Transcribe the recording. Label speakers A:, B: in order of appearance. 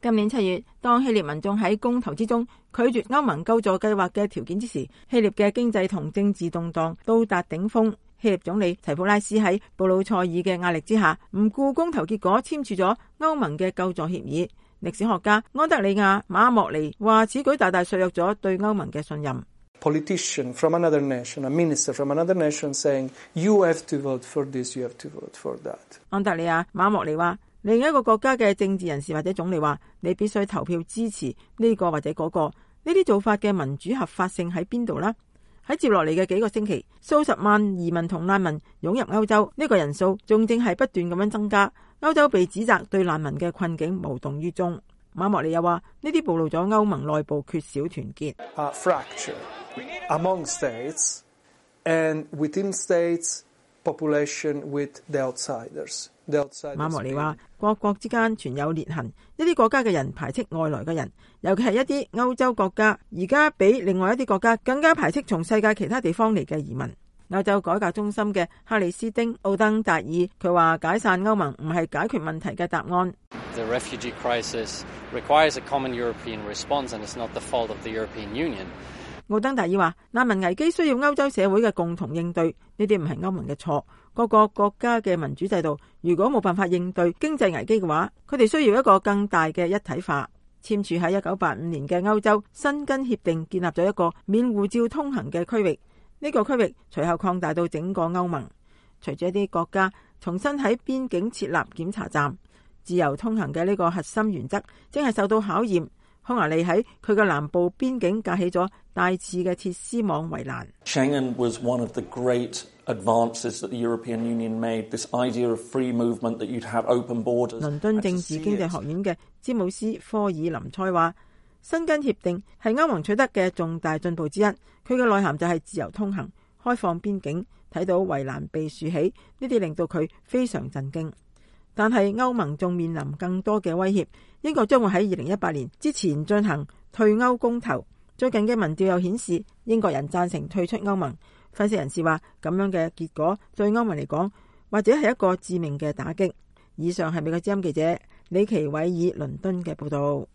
A: 今年7月，當希臘民眾喺公投之中拒絕歐盟救助計劃嘅條件之時，希臘嘅經濟同政治動盪到達頂峰。希臘總理齊普拉斯喺布魯塞爾嘅壓力之下，唔顧公投結果，簽署咗歐盟嘅救助協議。歷史學家安德里亞馬莫尼話，此舉大大削弱咗對歐盟嘅信任。
B: Politician from another nation, a minister from another nation saying, you have to vote for this, you have to vote for that.
A: 安德里亞馬莫尼話，另一個國家嘅政治人士或者總理話，你必須投票支持呢個或者嗰個。呢啲做法嘅民主合法性喺邊度呢？喺接落嚟嘅幾個星期，數十萬移民同難民湧入歐洲，呢個人數仲正係不斷咁樣增加。歐洲被指責對難民嘅困境無動於衷。馬莫尼又話，呢啲暴露咗歐盟內部缺少團結。
B: Fracture among states and within states, population with the outsiders.
A: 馬莫尼話，各國之間存有裂痕，一啲國家嘅人排斥外來嘅人，尤其係一啲歐洲國家，而家比另外一啲國家更加排斥從世界其他地方嚟嘅移民。歐洲改革中心嘅克里斯丁奧登達爾佢話，解散歐盟唔係解決問題嘅答案。
C: The refugee crisis requires a common European response, and it's not the fault of the European Union.
A: 奧登達爾話，難民危機需要歐洲社會嘅共同應對，呢啲唔係歐盟嘅錯。各個國家嘅民主制度如果冇辦法應對經濟危機嘅話，佢哋需要一個更大嘅一體化。簽署喺1985年嘅歐洲申根協定建立咗一個免護照通行嘅區域，呢個區域隨後擴大到整個歐盟。隨住一啲國家重新喺邊境設立檢查站，自由通行嘅呢個核心原則正係受到考驗。匈牙利喺佢嘅南部邊境架起咗大致嘅鐵絲網圍欄。
D: Schengen was one of the great advances that the European Union made. This idea of free movement, that you'd have open borders.
A: 倫敦政治經濟學院嘅詹姆斯科爾林塞話，申根協定係歐盟取得嘅重大進步之一。佢嘅內涵就係自由通行、開放邊境，睇到圍欄被豎起，呢啲令到佢非常震驚。但係歐盟仲面臨更多嘅威脅。英國將會喺2018年之前進行退歐公投。最近嘅民調又顯示，英國人贊成退出歐盟。分析人士話，咁樣嘅結果對歐盟嚟講，或者係一個致命嘅打擊。以上係美國之音記者李奇偉爾倫敦嘅報道。